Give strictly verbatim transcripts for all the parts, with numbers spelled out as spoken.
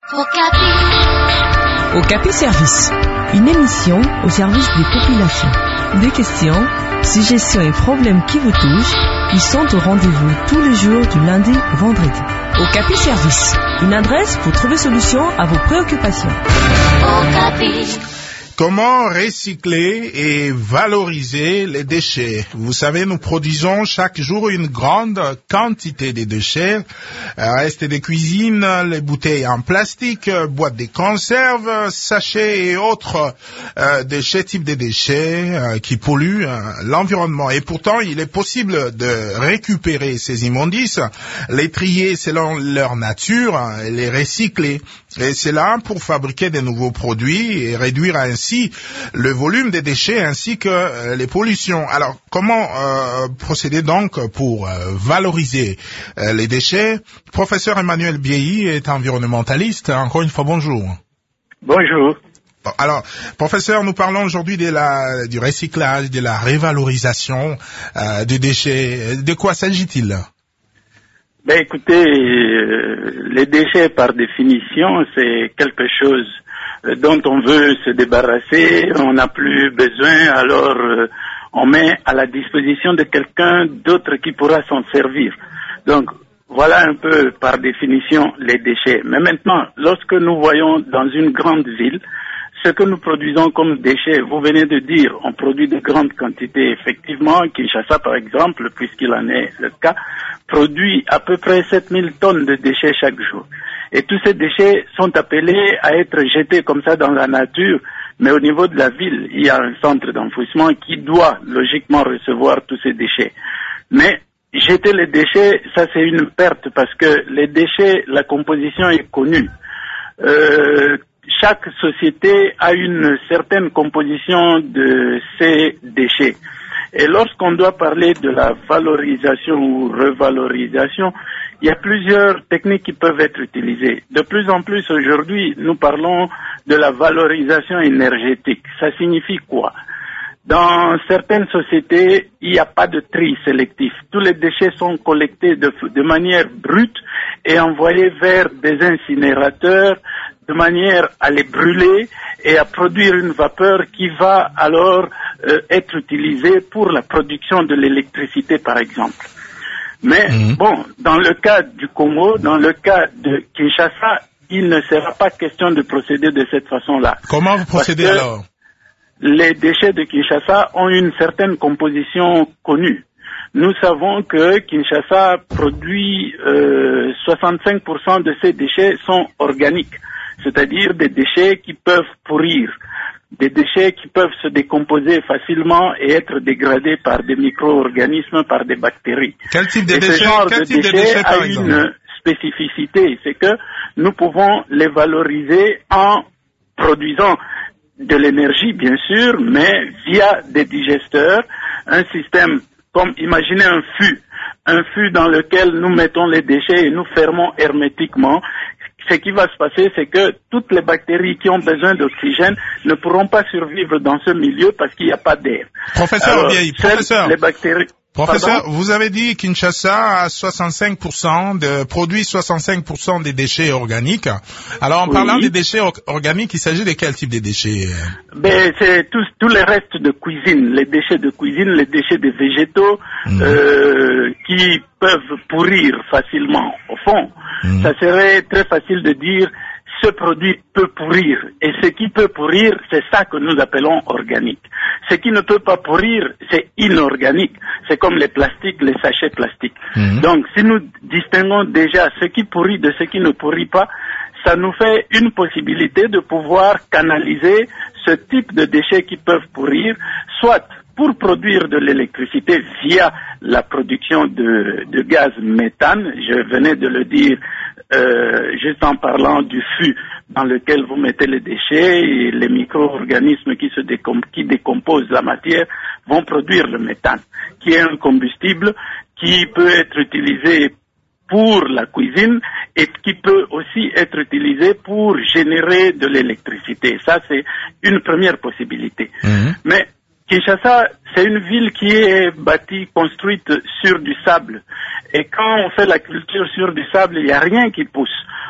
Au Capi Service, une émission au service des populations. Des questions, suggestions et problèmes qui vous touchent, ils sont au rendez-vous tous les jours du lundi au vendredi. Au Capi Service, une adresse pour trouver solution à vos préoccupations. Au Capi. Comment recycler et valoriser les déchets? Vous savez, nous produisons chaque jour une grande quantité de déchets, restes de cuisine, les bouteilles en plastique, boîtes de conserve, sachets et autres euh, déchets, types de déchets euh, qui polluent euh, l'environnement. Et pourtant, il est possible de récupérer ces immondices, les trier selon leur nature, les recycler. Et c'est là pour fabriquer de nouveaux produits et réduire ainsi le volume des déchets ainsi que euh, les pollutions. Alors, comment euh, procéder donc pour euh, valoriser euh, les déchets? Professeur Emmanuel Biéhi est environnementaliste. Encore une fois, bonjour. Bonjour. Bon, alors, professeur, nous parlons aujourd'hui de la, du recyclage, de la révalorisation euh, des déchets. De quoi s'agit-il? Ben, écoutez, euh, les déchets, par définition, c'est quelque chose dont on veut se débarrasser, on n'a plus besoin, alors euh, on met à la disposition de quelqu'un d'autre qui pourra s'en servir. Donc, voilà un peu, par définition, les déchets. Mais maintenant, lorsque nous voyons dans une grande ville, ce que nous produisons comme déchets, vous venez de dire, on produit de grandes quantités. Effectivement, Kinshasa, par exemple, puisqu'il en est le cas, produit à peu près sept mille tonnes de déchets chaque jour. Et tous ces déchets sont appelés à être jetés comme ça dans la nature, mais au niveau de la ville, il y a un centre d'enfouissement qui doit logiquement recevoir tous ces déchets. Mais jeter les déchets, ça c'est une perte parce que les déchets, la composition est connue. Euh, chaque société a une certaine composition de ces déchets. Et lorsqu'on doit parler de la valorisation ou revalorisation, il y a plusieurs techniques qui peuvent être utilisées. De plus en plus aujourd'hui, nous parlons de la valorisation énergétique. Ça signifie quoi? Dans certaines sociétés, il n'y a pas de tri sélectif. Tous les déchets sont collectés de, de manière brute et envoyés vers des incinérateurs de manière à les brûler et à produire une vapeur qui va alors euh, être utilisée pour la production de l'électricité, par exemple. Mais mmh. bon, dans le cas du Congo, dans le cas de Kinshasa, il ne sera pas question de procéder de cette façon-là. Comment vous procédez alors? Les déchets de Kinshasa ont une certaine composition connue. Nous savons que Kinshasa produit euh, soixante-cinq pour cent de ces déchets sont organiques, c'est-à-dire des déchets qui peuvent pourrir, des déchets qui peuvent se décomposer facilement et être dégradés par des micro-organismes, par des bactéries. Quel type de et déchets, ce genre quel de type déchets de déchets, par a exemple? Une spécificité, c'est que nous pouvons les valoriser en produisant de l'énergie, bien sûr, mais via des digesteurs, un système comme, imaginez un fût, un fût dans lequel nous mettons les déchets et nous fermons hermétiquement. Ce qui va se passer, c'est que toutes les bactéries qui ont besoin d'oxygène ne pourront pas survivre dans ce milieu parce qu'il n'y a pas d'air. Professeur Biéhi, professeur. Les bactéries... Professeur, Pardon? vous avez dit Kinshasa a soixante-cinq pour cent de, produit soixante-cinq pour cent des déchets organiques. Alors, en oui. parlant des déchets or- organiques, il s'agit de quel type de déchets? Ben, c'est tous, tous les restes de cuisine, les déchets de cuisine, les déchets de végétaux, mmh. euh, qui peuvent pourrir facilement. Au fond, mmh. ça serait très facile de dire ce produit peut pourrir. Et ce qui peut pourrir, c'est ça que nous appelons organique. Ce qui ne peut pas pourrir, c'est inorganique. C'est comme les plastiques, les sachets plastiques. Mmh. Donc, si nous distinguons déjà ce qui pourrit de ce qui ne pourrit pas, ça nous fait une possibilité de pouvoir canaliser ce type de déchets qui peuvent pourrir, soit pour produire de l'électricité via la production de, de gaz méthane, je venais de le dire euh, juste en parlant du fût dans lequel vous mettez les déchets et les micro-organismes qui se décom- qui décomposent la matière vont produire le méthane, qui est un combustible qui peut être utilisé pour la cuisine et qui peut aussi être utilisé pour générer de l'électricité. Ça, c'est une première possibilité. Mmh. Mais Kinshasa, c'est une ville qui est bâtie, construite sur du sable. Et quand on fait la culture sur du sable, il n'y a rien qui pousse.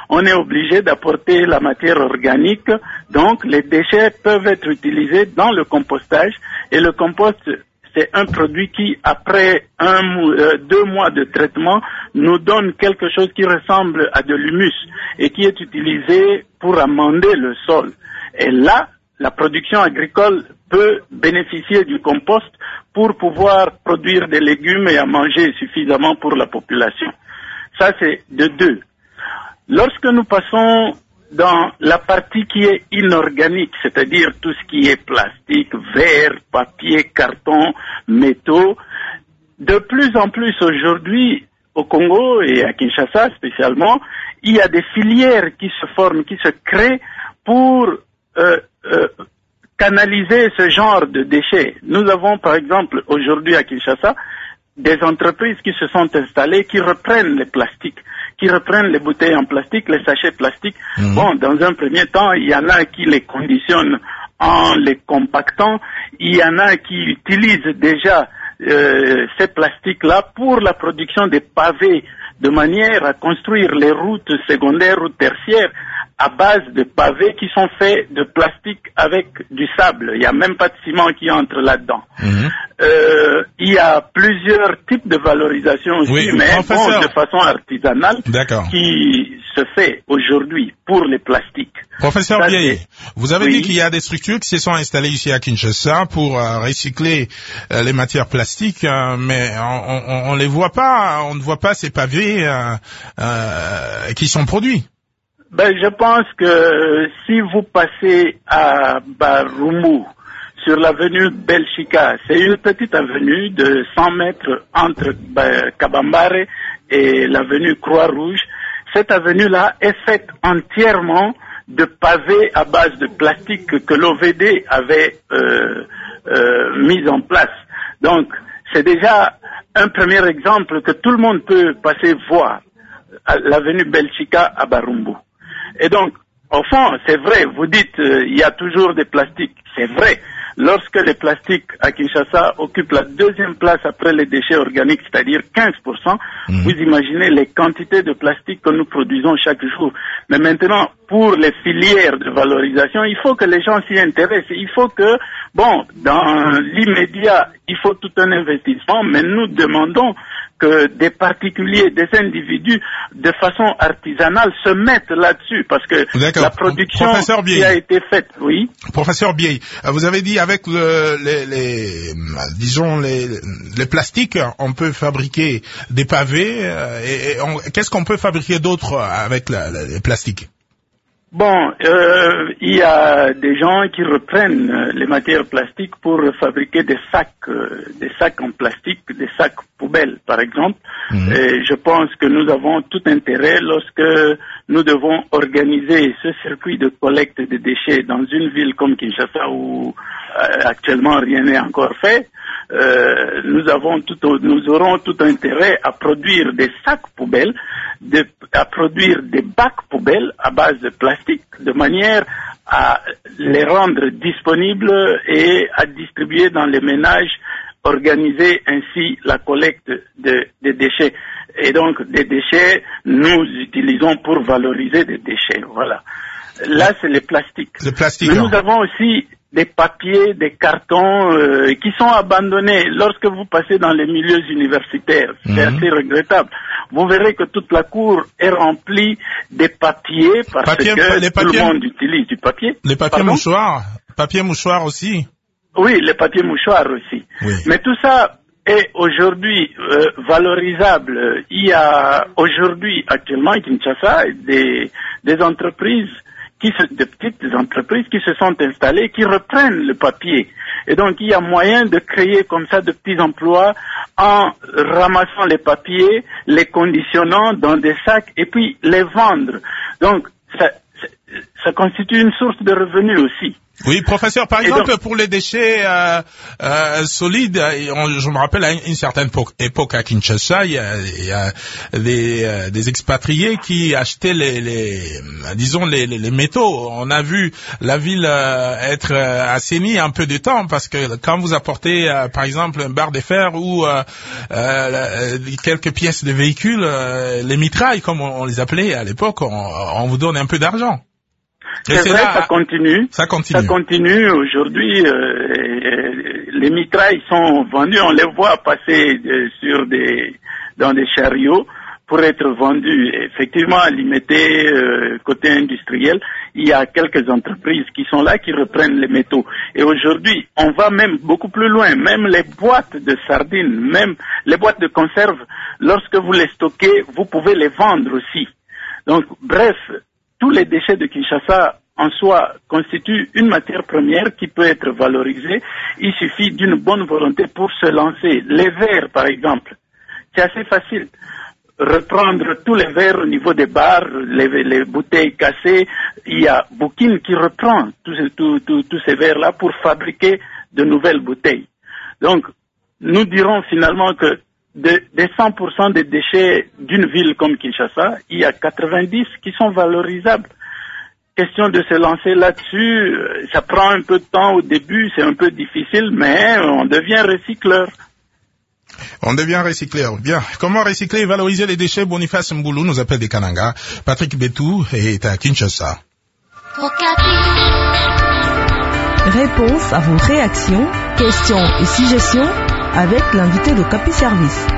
on est obligé d'apporter la matière organique. Donc, les déchets peuvent être utilisés dans le compostage. Et le compost, c'est un produit qui, après un, euh, deux mois de traitement, nous donne quelque chose qui ressemble à de l'humus et qui est utilisé pour amender le sol. Et là, la production agricole peut bénéficier du compost pour pouvoir produire des légumes et à manger suffisamment pour la population. Ça, c'est de deux. Lorsque nous passons dans la partie qui est inorganique, c'est-à-dire tout ce qui est plastique, verre, papier, carton, métaux, de plus en plus aujourd'hui, au Congo et à Kinshasa spécialement, il y a des filières qui se forment, qui se créent pour euh, euh, canaliser ce genre de déchets. Nous avons par exemple aujourd'hui à Kinshasa des entreprises qui se sont installées, qui reprennent les plastiques, qui reprennent les bouteilles en plastique, les sachets plastiques. Mmh. Bon, dans un premier temps, il y en a qui les conditionnent en les compactant, il y en a qui utilisent déjà euh, ces plastiques-là pour la production des pavés, de manière à construire les routes secondaires ou tertiaires à base de pavés qui sont faits de plastique avec du sable. Il n'y a même pas de ciment qui entre là-dedans. Mmh. Euh, il y a plusieurs types de valorisation aussi, oui, mais bon, de façon artisanale, qui se fait aujourd'hui pour les plastiques. Professeur Biaye, vous avez oui. dit qu'il y a des structures qui se sont installées ici à Kinshasa pour euh, recycler euh, les matières plastiques, euh, mais on, on, on les voit pas, on ne voit pas ces pavés euh, euh, qui sont produits. Ben, je pense que si vous passez à Barumu, sur l'avenue Belchika, c'est une petite avenue de cent mètres entre ben, Kabambare et l'avenue Croix-Rouge. Cette avenue-là est faite entièrement de pavés à base de plastique que l'O V D avait euh, euh, mis en place. Donc, c'est déjà un premier exemple que tout le monde peut passer voir, à l'avenue Belchika à Barumbu. Et donc, au fond, c'est vrai, vous dites, euh, il y a toujours des plastiques, c'est vrai. Lorsque les plastiques à Kinshasa occupent la deuxième place après les déchets organiques, c'est-à-dire quinze pour cent, mmh. vous imaginez les quantités de plastique que nous produisons chaque jour. Mais maintenant, pour les filières de valorisation, il faut que les gens s'y intéressent. Il faut que, bon, dans l'immédiat, il faut tout un investissement, mais nous demandons que des particuliers, des individus, de façon artisanale, se mettent là-dessus, parce que la production qui a été faite, oui. Professeur Biaye, vous avez dit avec le, les, les, disons les, les plastiques, on peut fabriquer des pavés. Et, et on, qu'est-ce qu'on peut fabriquer d'autre avec la, la, les plastiques? Bon, euh, il y a des gens qui reprennent les matières plastiques pour fabriquer des sacs, euh, des sacs en plastique, des sacs poubelles, par exemple. Mmh. Et je pense que nous avons tout intérêt, lorsque nous devons organiser ce circuit de collecte de déchets dans une ville comme Kinshasa où euh, actuellement rien n'est encore fait. Euh, nous avons tout, nous aurons tout intérêt à produire des sacs poubelles, de, à produire des bacs poubelles à base de plastique, de manière à les rendre disponibles et à distribuer dans les ménages, organiser ainsi la collecte de, des déchets. Et donc, des déchets, nous utilisons pour valoriser des déchets. Voilà. Là, c'est les plastiques. Le plastique. Mais nous avons aussi des papiers, des cartons euh, qui sont abandonnés. Lorsque vous passez dans les milieux universitaires, c'est mmh. assez regrettable. Vous verrez que toute la cour est remplie des papiers parce papier, que les tout papiers, le monde utilise du papier. Les papiers Pardon? mouchoirs, papier mouchoir aussi. Oui, les papiers mouchoirs aussi. Oui. Mais tout ça est aujourd'hui euh, valorisable. Il y a aujourd'hui actuellement à Kinshasa des, des entreprises qui se, de petites entreprises qui se sont installées, qui reprennent le papier. Et donc, il y a moyen de créer comme ça de petits emplois en ramassant les papiers, les conditionnant dans des sacs et puis les vendre. Donc, ça, ça constitue une source de revenus aussi. Oui, professeur, par Et exemple, donc, pour les déchets euh, euh, solides, on, je me rappelle à une, une certaine époque, époque à Kinshasa, il y a, il y a des, euh, des expatriés qui achetaient les, les disons les, les, les métaux. On a vu la ville euh, être euh, assainie un peu de temps parce que quand vous apportez, euh, par exemple, un barre de fer ou euh, euh, quelques pièces de véhicules, euh, les mitrailles, comme on, on les appelait à l'époque, on, on vous donne un peu d'argent. c'est, c'est vrai, là, ça continue. Ça continue. Ça continue. Aujourd'hui, euh, les mitrailles sont vendues. On les voit passer euh, sur des, dans des chariots pour être vendus. Effectivement, à Limité, euh, côté industriel, il y a quelques entreprises qui sont là, qui reprennent les métaux. Et aujourd'hui, on va même beaucoup plus loin. Même les boîtes de sardines, même les boîtes de conserve, lorsque vous les stockez, vous pouvez les vendre aussi. Donc, bref, tous les déchets de Kinshasa en soi constituent une matière première qui peut être valorisée. Il suffit d'une bonne volonté pour se lancer. Les verres, par exemple, c'est assez facile. Reprendre tous les verres au niveau des bars, les, les bouteilles cassées, il y a Boukine qui reprend tous, tous, tous, tous ces verres-là pour fabriquer de nouvelles bouteilles. Donc, nous dirons finalement que de, des cent pour cent des déchets d'une ville comme Kinshasa, il y a quatre-vingt-dix qui sont valorisables. Question de se lancer là-dessus, ça prend un peu de temps au début, c'est un peu difficile, mais on devient recycleur. On devient recycleur. Bien. Comment recycler et valoriser les déchets? Boniface Mboulou nous appelle des Kananga. Patrick Betou est à Kinshasa. Réponse à vos réactions, questions et suggestions avec l'invité de Capi Service.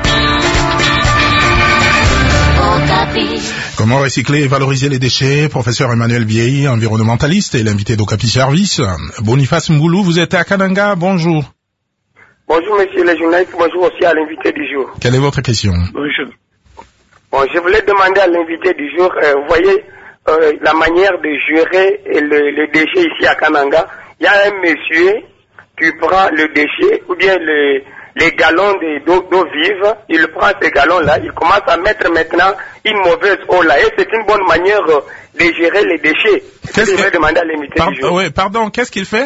Comment recycler et valoriser les déchets? Professeur Emmanuel Vieilly, environnementaliste, et l'invité d'Ocapi Service. Boniface Mboulou, vous êtes à Kananga. Bonjour. Bonjour monsieur le journaliste, bonjour aussi à l'invité du jour. Quelle est votre question? Bonjour. Bon, je voulais demander à l'invité du jour, euh, vous voyez, euh, la manière de gérer le, le déchet ici à Kananga. Il y a un monsieur qui prend le déchet ou bien le, les galons de, d'eau, d'eau vive, il prend ces galons-là, il commence à mettre maintenant une mauvaise eau là. Et c'est une bonne manière de gérer les déchets. Qu'est-ce je que... vais demander à l'invité Par... du jour. Oui, pardon, qu'est-ce qu'il fait?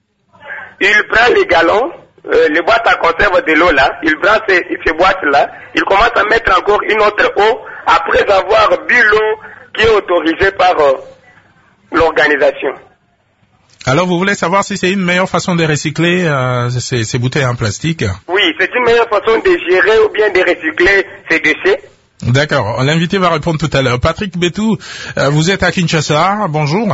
Il prend les galons, euh, les boîtes à conserve de l'eau là, il prend ces, ces boîtes-là, il commence à mettre encore une autre eau après avoir bu l'eau qui est autorisée par euh, l'organisation. Alors, vous voulez savoir si c'est une meilleure façon de recycler euh, ces, ces bouteilles en plastique? Oui, c'est une meilleure façon de gérer ou bien de recycler ces déchets. D'accord, l'invité va répondre tout à l'heure. Patrick Betou, euh, vous êtes à Kinshasa, bonjour.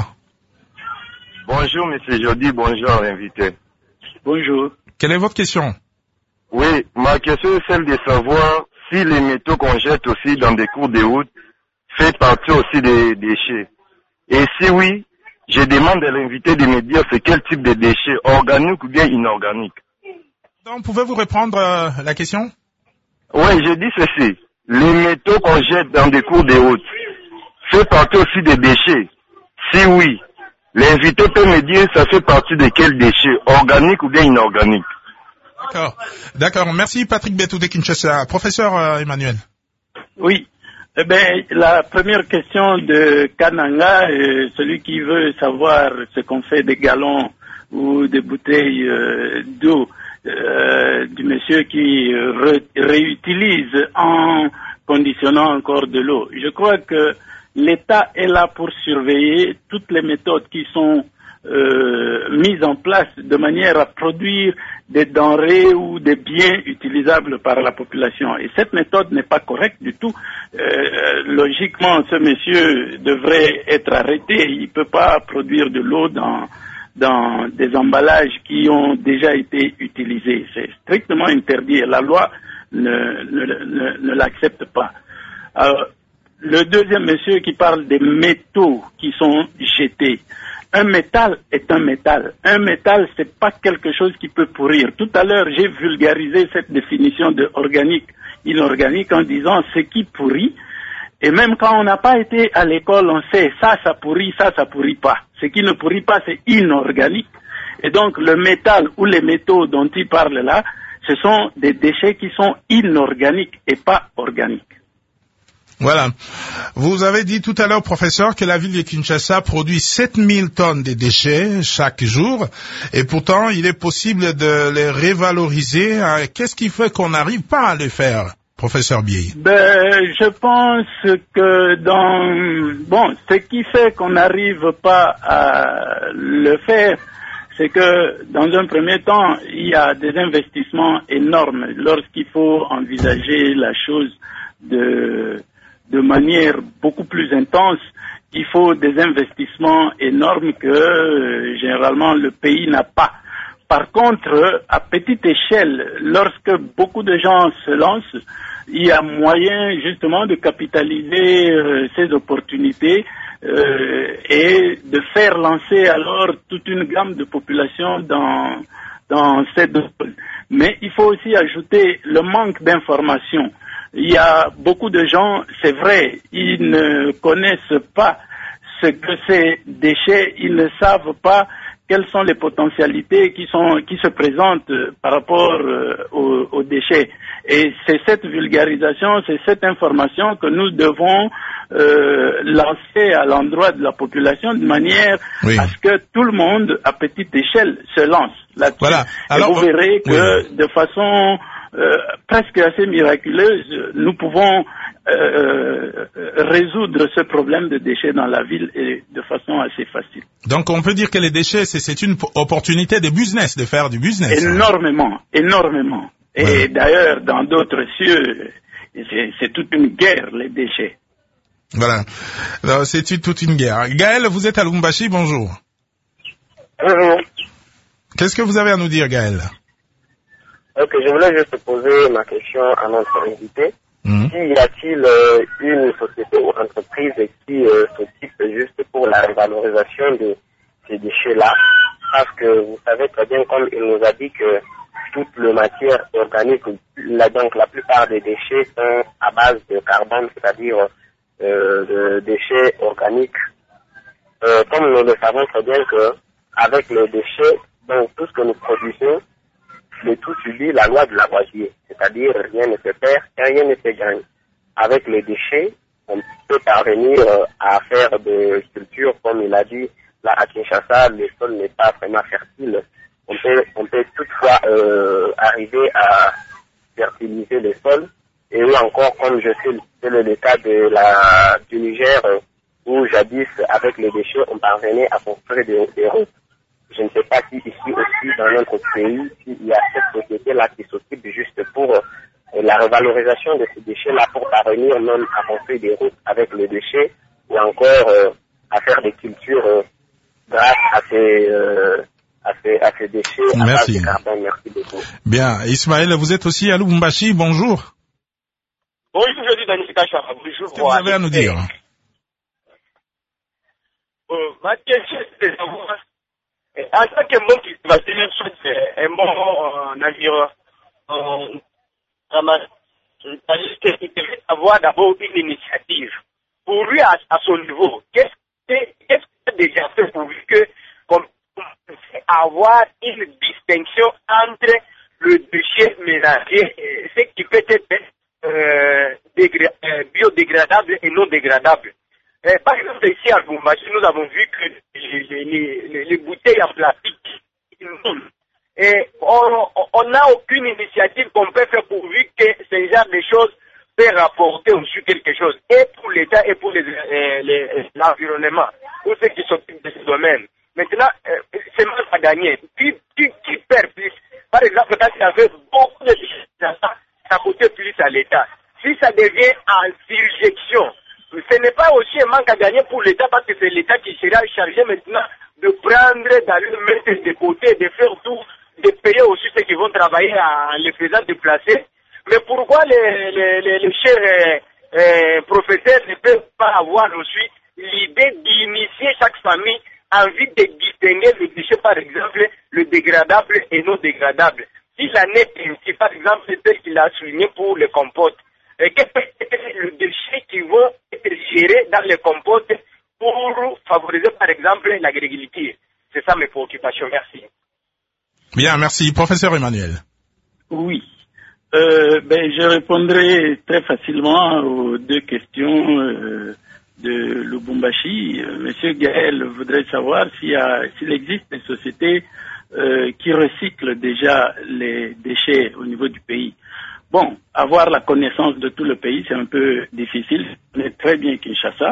Bonjour, monsieur Jody, bonjour, l'invité. Bonjour. Quelle est votre question? Oui, ma question est celle de savoir si les métaux qu'on jette aussi dans des cours de route fait partie aussi des déchets. Et si oui, je demande à l'invité de me dire c'est quel type de déchets, organiques ou bien inorganiques. Donc, pouvez-vous répondre euh, la question? Oui, je dis ceci. Les métaux qu'on jette dans des cours de route fait partie aussi des déchets. Si oui, l'invité peut me dire ça fait partie de quels déchets, organiques ou bien inorganiques. D'accord. D'accord. Merci Patrick Betou de Kinshasa. Professeur euh, Emmanuel. Oui. Eh bien, la première question de Kananga, euh, celui qui veut savoir ce qu'on fait des galons ou des bouteilles euh, d'eau euh, du monsieur qui re- réutilise en conditionnant encore de l'eau. Je crois que l'État est là pour surveiller toutes les méthodes qui sont euh, mises en place de manière à produire des denrées ou des biens utilisables par la population. Et cette méthode n'est pas correcte du tout. Euh, logiquement, ce monsieur devrait être arrêté. Il ne peut pas produire de l'eau dans, dans des emballages qui ont déjà été utilisés. C'est strictement interdit et la loi ne, ne, ne, ne l'accepte pas. Alors, le deuxième monsieur qui parle des métaux qui sont jetés. Un métal est un métal. Un métal, c'est pas quelque chose qui peut pourrir. Tout à l'heure, j'ai vulgarisé cette définition de organique, inorganique en disant ce qui pourrit. Et même quand on n'a pas été à l'école, on sait ça, ça pourrit, ça, ça pourrit pas. Ce qui ne pourrit pas, c'est inorganique. Et donc, le métal ou les métaux dont il parle là, ce sont des déchets qui sont inorganiques et pas organiques. Voilà. Vous avez dit tout à l'heure, professeur, que la ville de Kinshasa produit sept mille tonnes de déchets chaque jour, et pourtant, il est possible de les revaloriser. Qu'est-ce qui fait qu'on n'arrive pas à le faire, professeur Bieye? Ben, je pense que dans, bon, ce qui fait qu'on n'arrive pas à le faire, c'est que, dans un premier temps, il y a des investissements énormes lorsqu'il faut envisager la chose de, de manière beaucoup plus intense. Il faut des investissements énormes que, euh, généralement, le pays n'a pas. Par contre, à petite échelle, lorsque beaucoup de gens se lancent, il y a moyen, justement, de capitaliser euh, ces opportunités Euh, et de faire lancer alors toute une gamme de populations dans dans cette zone. Mais il faut aussi ajouter le manque d'information. Il y a beaucoup de gens, c'est vrai, ils ne connaissent pas ce que ces déchets, ils ne savent pas quelles sont les potentialités qui sont qui se présentent par rapport euh, aux, aux déchets. Et c'est cette vulgarisation, c'est cette information que nous devons euh, lancer à l'endroit de la population de manière oui. à ce que tout le monde, à petite échelle, se lance là-dessus. Voilà. Alors, et vous verrez que oui. de façon euh, presque assez miraculeuse, nous pouvons euh, résoudre ce problème de déchets dans la ville et de façon assez facile. Donc on peut dire que les déchets, c'est, c'est une opportunité de business, de faire du business. Énormément, hein. énormément. Et ouais. d'ailleurs, dans d'autres cieux, c'est, c'est toute une guerre, les déchets. Voilà. Alors, c'est toute une guerre. Gaël, vous êtes à Lubumbashi, bonjour. Bonjour. Qu'est-ce que vous avez à nous dire, Gaël? Ok, je voulais juste poser ma question à notre invité. Mmh. Y a-t-il euh, une société ou entreprise qui euh, s'occupe juste pour la revalorisation de ces déchets-là? Parce que vous savez très bien, comme il nous a dit que toute la matière organique, la, donc la plupart des déchets sont à base de carbone, c'est-à-dire euh, de déchets organiques. Euh, comme nous le savons très bien que avec les déchets, donc tout ce que nous produisons, le tout subit la loi de Lavoisier, c'est-à-dire rien ne se perd et rien ne se gagne. Avec les déchets, on peut parvenir à faire des cultures, comme il a dit, là à Kinshasa, le sol n'est pas vraiment fertile. On peut, on peut toutefois euh, arriver à fertiliser le sol. Et oui, encore, comme je sais, c'est le cas de la, du Niger, où jadis, avec les déchets, on parvenait à construire des, des routes. Je ne sais pas si ici aussi, dans notre pays, s'il y a cette société-là qui s'occupe juste pour euh, la revalorisation de ces déchets-là, pour parvenir même à construire des routes avec les déchets, ou encore euh, à faire des cultures euh, grâce à ces... Euh, À ces, à ces déchets à base de carbone. Merci beaucoup. Bien. Ismaël, vous êtes aussi à Lubumbashi. Bonjour. Bonjour, je dis Danica Chara. Bonjour. Qu'est-ce que vous avez à nous dire? euh, Ma question, c'est de savoir, en tant que monde qui va tenir un bon navire, il devait avoir d'abord une initiative. Pour lui, à, à son niveau, qu'est-ce qu'il a déjà fait pour lui que, comme avoir une distinction entre le déchet ménager, ce qui peut être euh, dégra- euh, biodégradable et non dégradable. Euh, par exemple, ici à Lubumbashi, nous avons vu que les, les, les, les bouteilles en plastique, et on n'a aucune initiative qu'on peut faire pourvu que ce genre de choses peut rapporter aussi quelque chose, et pour l'État et pour les, euh, les, l'environnement, pour ceux qui s'occupent de ce domaine. Maintenant, euh, c'est mal à gagner. Qui, qui, qui perd plus? Par exemple, quand il y avait beaucoup de déchets, ça, ça coûtait plus à l'État. Si ça devient en surjection, ce n'est pas aussi un manque à gagner pour l'État, parce que c'est l'État qui sera chargé maintenant de prendre, d'aller le mettre de côté, de faire tout, de payer aussi ceux qui vont travailler en les faisant déplacer. Mais pourquoi les, les, les, les chers euh, euh, professeurs ne peuvent pas avoir aussi l'idée d'initier chaque famille envie de distinguer le déchet, par exemple, le dégradable et non dégradable. Si l'année ainsi, par exemple, tel qu'il a souligné pour les compotes, et quel peut être le déchet qui vont être gérés dans les compotes pour favoriser, par exemple, l'agriculture. C'est ça mes préoccupations. Merci. Bien, merci. Professeur Emmanuel. Oui. euh, ben, je répondrai très facilement aux deux questions euh, de Lubumbashi. Monsieur Gaël voudrait savoir s'il, y a, s'il existe des sociétés euh, qui recyclent déjà les déchets au niveau du pays. Bon, avoir la connaissance de tout le pays, c'est un peu difficile. On est très bien Kinshasa.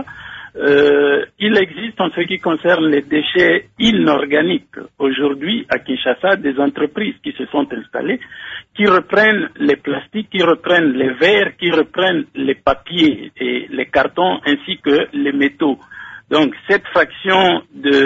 Euh, il existe en ce qui concerne les déchets inorganiques aujourd'hui à Kinshasa des entreprises qui se sont installées, qui reprennent les plastiques, qui reprennent les verres, qui reprennent les papiers et les cartons ainsi que les métaux. Donc cette fraction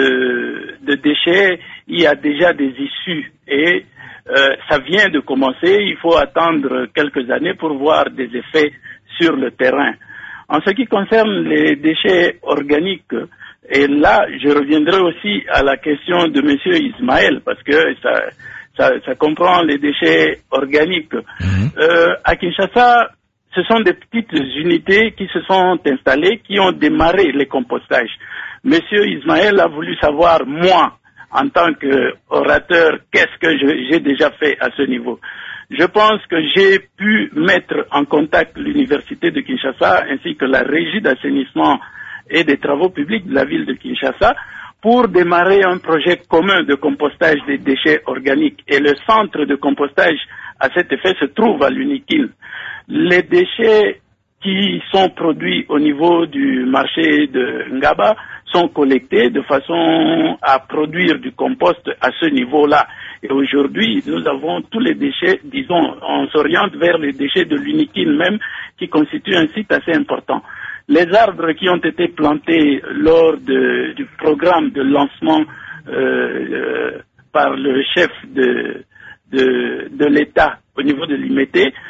de, de déchets, il y a déjà des issues et euh, ça vient de commencer. Il faut attendre quelques années pour voir des effets sur le terrain. En ce qui concerne les déchets organiques, et là, je reviendrai aussi à la question de Monsieur Ismaël, parce que ça, ça, ça comprend les déchets organiques. Mmh. Euh, à Kinshasa, ce sont des petites unités qui se sont installées, qui ont démarré les compostages. Monsieur Ismaël a voulu savoir, moi, en tant qu'orateur, qu'est-ce que je, j'ai déjà fait à ce niveau. Je pense que j'ai pu mettre en contact l'université de Kinshasa ainsi que la régie d'assainissement et des travaux publics de la ville de Kinshasa pour démarrer un projet commun de compostage des déchets organiques. Et le centre de compostage à cet effet se trouve à l'Unikin. Les déchets qui sont produits au niveau du marché de Ngaba sont collectés de façon à produire du compost à ce niveau-là. Et aujourd'hui, nous avons tous les déchets, disons, on s'oriente vers les déchets de l'Unikin même, qui constituent un site assez important. Les arbres qui ont été plantés lors de, du programme de lancement euh, euh, par le chef de, de, de l'État au niveau de l'I M E T E,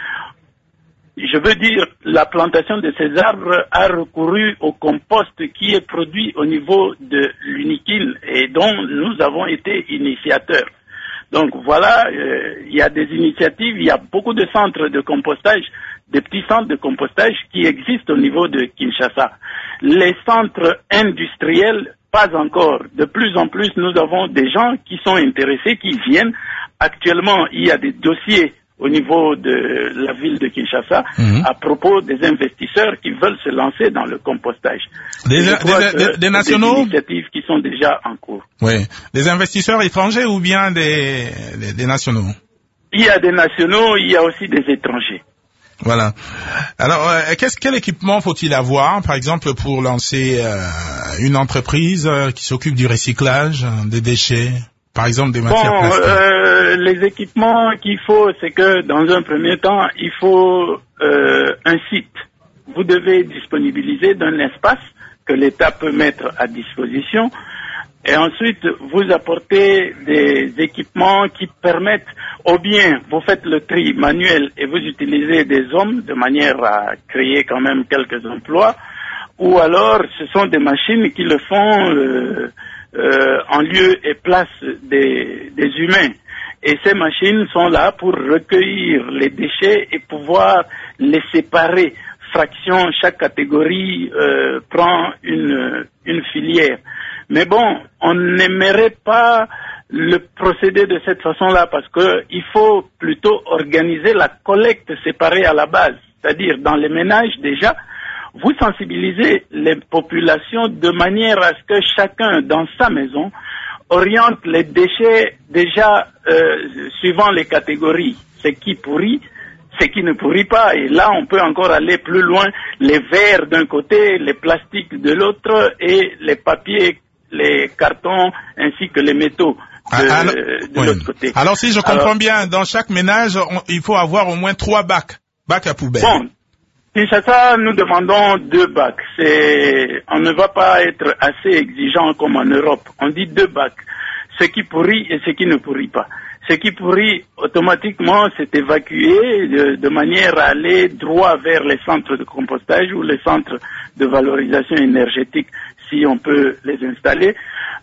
je veux dire, la plantation de ces arbres a recouru au compost qui est produit au niveau de l'Unikin et dont nous avons été initiateurs. Donc voilà, euh, il y a des initiatives, il y a beaucoup de centres de compostage, des petits centres de compostage qui existent au niveau de Kinshasa. Les centres industriels, pas encore. De plus en plus, nous avons des gens qui sont intéressés, qui viennent. Actuellement, il y a des dossiers au niveau de la ville de Kinshasa, mmh. à propos des investisseurs qui veulent se lancer dans le compostage. Des, des, des, des nationaux? Des initiatives qui sont déjà en cours. Oui. Des investisseurs étrangers ou bien des, des, des nationaux? Il y a des nationaux, il y a aussi des étrangers. Voilà. Alors, euh, qu'est-ce, quel équipement faut-il avoir, par exemple, pour lancer euh, une entreprise euh, qui s'occupe du recyclage euh, des déchets? Par exemple, des matières bon, plastiques. Euh, les équipements qu'il faut, c'est que dans un premier temps, il faut euh, un site. Vous devez disponibiliser d'un espace que l'État peut mettre à disposition. Et ensuite, vous apportez des équipements qui permettent, ou bien vous faites le tri manuel et vous utilisez des hommes de manière à créer quand même quelques emplois, ou alors ce sont des machines qui le font euh, Euh, en lieu et place des, des humains. Et ces machines sont là pour recueillir les déchets et pouvoir les séparer. Fraction, chaque catégorie euh, prend une, une filière. Mais bon, on n'aimerait pas le procéder de cette façon-là parce que il faut plutôt organiser la collecte séparée à la base. C'est-à-dire dans les ménages déjà, vous sensibilisez les populations de manière à ce que chacun dans sa maison oriente les déchets déjà euh, suivant les catégories. Ce qui pourrit, ce qui ne pourrit pas. Et là, on peut encore aller plus loin. Les verres d'un côté, les plastiques de l'autre et les papiers, les cartons ainsi que les métaux de, alors, de oui. l'autre côté. Alors si je comprends Alors, bien, dans chaque ménage, on, il faut avoir au moins trois bacs, bacs à poubelle. Bon. Kinshasa, nous demandons deux bacs. C'est, on ne va pas être assez exigeant comme en Europe. On dit deux bacs. Ce qui pourrit et ce qui ne pourrit pas. Ce qui pourrit, automatiquement, c'est évacué de, de manière à aller droit vers les centres de compostage ou les centres de valorisation énergétique, si on peut les installer.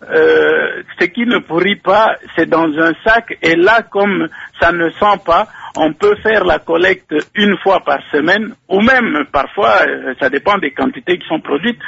Euh, ce qui ne pourrit pas, c'est dans un sac, et là, comme ça ne sent pas, on peut faire la collecte une fois par semaine, ou même parfois, euh, ça dépend des quantités qui sont produites,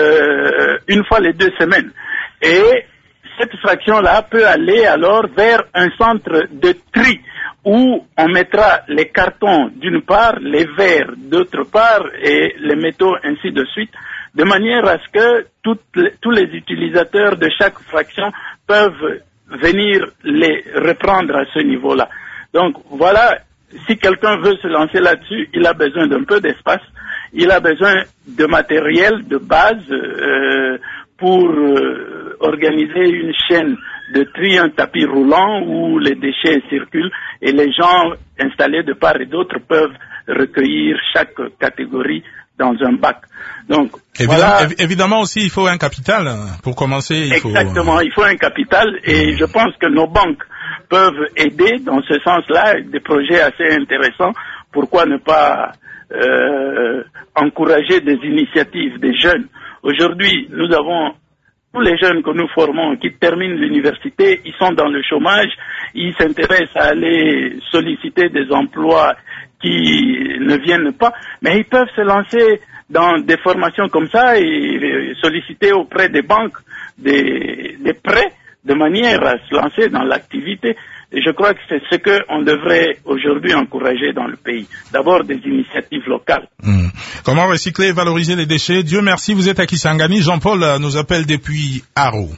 euh, une fois les deux semaines. Et cette fraction-là peut aller alors vers un centre de tri où on mettra les cartons d'une part, les verres d'autre part et les métaux ainsi de suite, de manière à ce que toutes les, tous les utilisateurs de chaque fraction peuvent venir les reprendre à ce niveau-là. Donc voilà, si quelqu'un veut se lancer là-dessus, il a besoin d'un peu d'espace, il a besoin de matériel de base euh, pour euh, organiser une chaîne de tri, un tapis roulant où les déchets circulent et les gens installés de part et d'autre peuvent recueillir chaque catégorie dans un bac. Donc, évidemment, voilà. év- évidemment aussi, il faut un capital pour commencer. Il Exactement, faut... il faut un capital et je pense que nos banques peuvent aider dans ce sens-là, avec des projets assez intéressants. Pourquoi ne pas euh, encourager des initiatives des jeunes? Aujourd'hui, nous avons tous les jeunes que nous formons qui terminent l'université, ils sont dans le chômage, ils s'intéressent à aller solliciter des emplois qui ne viennent pas, mais ils peuvent se lancer dans des formations comme ça et solliciter auprès des banques des, des prêts de manière à se lancer dans l'activité. Et je crois que c'est ce qu'on devrait aujourd'hui encourager dans le pays. D'abord des initiatives locales. Mmh. Comment recycler et valoriser les déchets? Dieu merci, vous êtes à Kisangani. Jean-Paul nous appelle depuis Haro.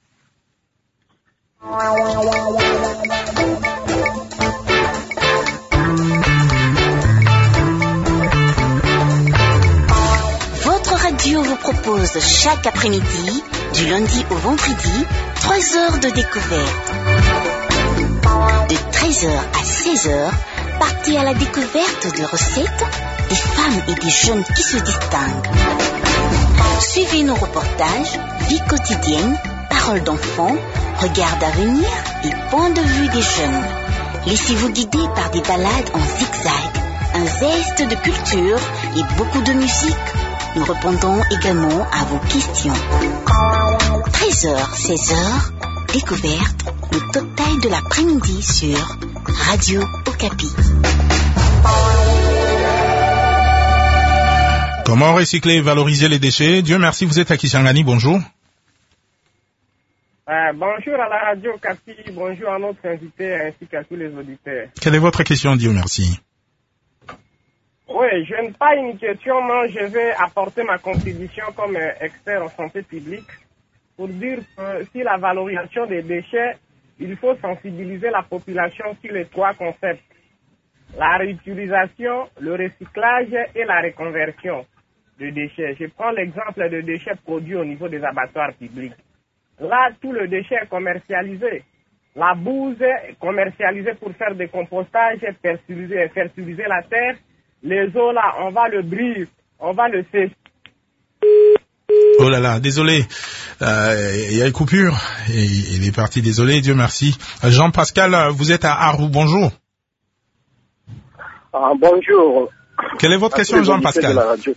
Votre radio vous propose chaque après-midi, du lundi au vendredi, trois heures de découverte. De treize heures à seize heures, partez à la découverte de recettes, des femmes et des jeunes qui se distinguent. Suivez nos reportages, vie quotidienne, paroles d'enfants, regard d'avenir et point de vue des jeunes. Laissez-vous guider par des balades en zigzag, un zeste de culture et beaucoup de musique. Nous répondons également à vos questions. treize heures, seize heures, découverte, le total de l'après-midi sur Radio Okapi. Comment recycler et valoriser les déchets? Dieu merci, vous êtes à Kisangani, bonjour. Euh, bonjour à la Radio Okapi, bonjour à notre invité ainsi qu'à tous les auditeurs. Quelle est votre question, Dieu merci? Oui, je n'ai pas une question, non, je vais apporter ma contribution comme euh, expert en santé publique pour dire que si la valorisation des déchets, il faut sensibiliser la population sur les trois concepts. La réutilisation, le recyclage et la reconversion de déchets. Je prends l'exemple de déchets produits au niveau des abattoirs publics. Là, tout le déchet est commercialisé. La bouse est commercialisée pour faire des compostages, fertiliser, fertiliser la terre. Les eaux là, on va le brûler, on va le sécher. Oh là là, désolé, euh, il y a une coupure, et il est parti, désolé, Dieu merci. Jean-Pascal, vous êtes à Arou, bonjour. Ah, bonjour. Quelle est votre question, Jean-Pascal?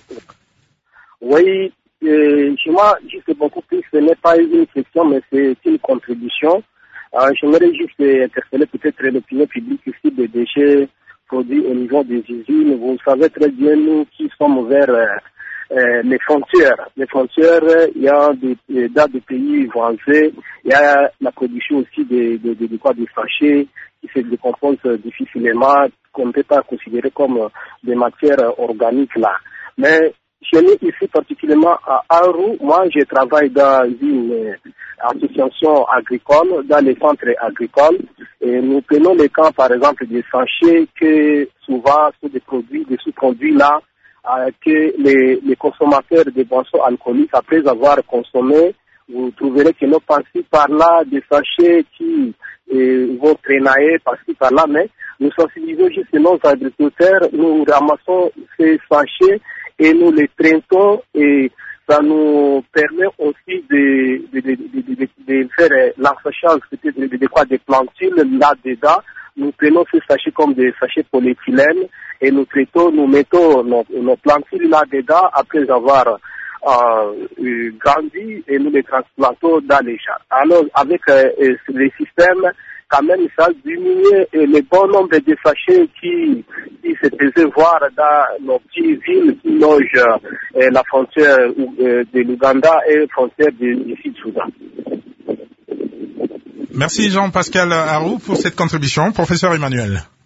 Oui, euh, chez moi, juste beaucoup plus, ce n'est pas une question, mais c'est une contribution. Euh, J'aimerais juste interpeller peut-être l'opinion publique ici des déchets produits au niveau des usines. Vous savez très bien, nous qui sommes vers euh, euh, les frontières. Les frontières, il y a des, des, dans des pays voisins, il y a la production aussi de, de, de, de quoi, des sachets qui se décomposent difficilement, qu'on ne peut pas considérer comme des matières organiques là. Mais chez nous ici, particulièrement à Aru, moi je travaille dans une association agricole, dans les centres agricoles, et nous prenons les cas par exemple des sachets que souvent sont des produits, des sous-produits là, euh, que les, les consommateurs de boissons alcooliques, après avoir consommé, vous trouverez que nous passons par là des sachets qui euh, vont traîner par-ci par-là, mais nous sensibilisons juste nos agriculteurs, nous ramassons ces sachets et nous les traitons et ça nous permet aussi de, de, de, de, de, de faire l'assachage peut-être de, de, de quoi des plantules là-dedans. Nous prenons ces sachets comme des sachets polyéthylène et nous traitons, nous mettons nos, nos plantules là-dedans après avoir euh, grandi et nous les transplantons dans les champs. Alors avec euh, les systèmes, quand même, ça diminue le bon nombre de sachets qui, qui se faisaient voir dans nos petites villes qui logent euh, la frontière euh, de l'Ouganda et la frontière du, du Sud-Soudan. Merci Jean-Pascal Harou pour cette contribution. Professeur Emmanuel.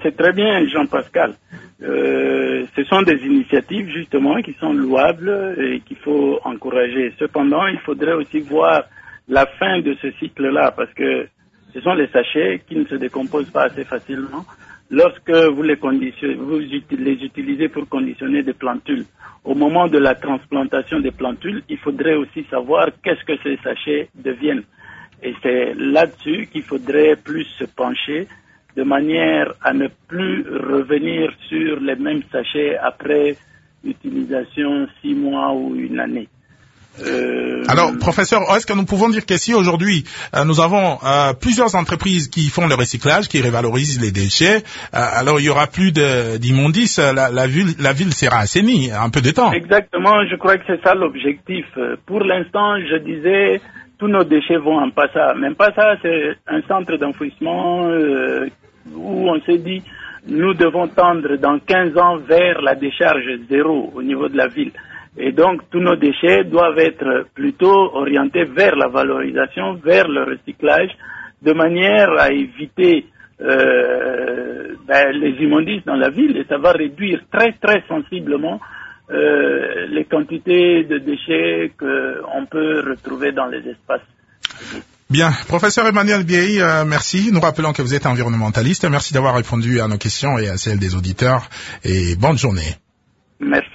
c'est très bien, Jean-Pascal. Euh, ce sont des initiatives, justement, qui sont louables et qu'il faut encourager. Cependant, il faudrait aussi voir la fin de ce cycle-là, parce que ce sont les sachets qui ne se décomposent pas assez facilement. Lorsque vous les conditionnez, vous les utilisez pour conditionner des plantules, au moment de la transplantation des plantules, il faudrait aussi savoir qu'est-ce que ces sachets deviennent. Et c'est là-dessus qu'il faudrait plus se pencher, de manière à ne plus revenir sur les mêmes sachets après utilisation six mois ou une année. Euh... Alors, professeur, est-ce que nous pouvons dire qu'ici, aujourd'hui, euh, nous avons euh, plusieurs entreprises qui font le recyclage, qui révalorisent les déchets. Euh, alors, il y aura plus de, d'immondices. La, la, ville, la ville sera assainie un peu de temps. Exactement, je crois que c'est ça l'objectif. Pour l'instant, je disais, tous nos déchets vont en Passa. Même Passa, c'est un centre d'enfouissement euh, où on s'est dit, nous devons tendre dans quinze ans vers la décharge zéro au niveau de la ville. Et donc, tous nos déchets doivent être plutôt orientés vers la valorisation, vers le recyclage, de manière à éviter euh, ben, les immondices dans la ville. Et ça va réduire très, très sensiblement euh, les quantités de déchets qu'on peut retrouver dans les espaces. Bien. Professeur Emmanuel Biei, euh, merci. Nous rappelons que vous êtes environnementaliste. Merci d'avoir répondu à nos questions et à celles des auditeurs. Et bonne journée. Merci.